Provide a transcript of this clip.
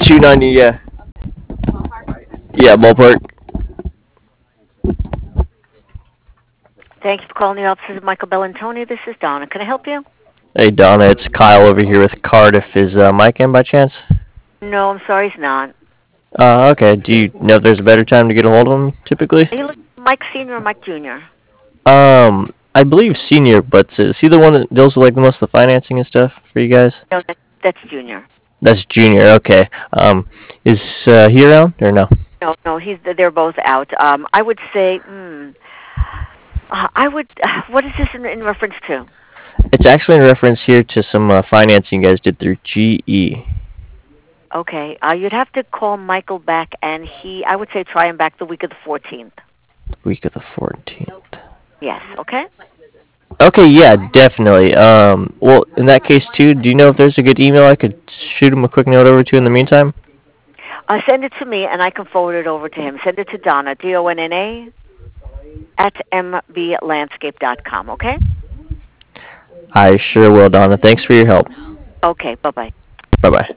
290, yeah. Yeah, ballpark. Thank you for calling the offices of Michael Bellantoni. This is Donna. Can I help you? Hey, Donna, it's Kyle over here with Cardiff. Is Mike in by chance? No, I'm sorry, he's not. Okay. Do you know if there's a better time to get a hold of him, typically? Are you looking for Mike Senior or Mike Junior? I believe senior, but is he the one that deals with like the most of the financing and stuff for you guys? No, that's Junior. That's junior. Okay. Is he around or no? No, no, they're both out. I would say, I would. What is this in reference to? It's actually in reference here to some financing you guys did through GE. Okay, you'd have to call Michael back, and I would say try him back the week of the 14th. Week of the 14th. Yes, okay? Okay, yeah, definitely. Well, in that case too, do you know if there's a good email I could shoot him a quick note over to in the meantime? Send it to me, and I can forward it over to him. Send it to Donna, Donna, at mblandscape.com, okay? I sure will, Donna. Thanks for your help. Okay, bye-bye. Bye bye.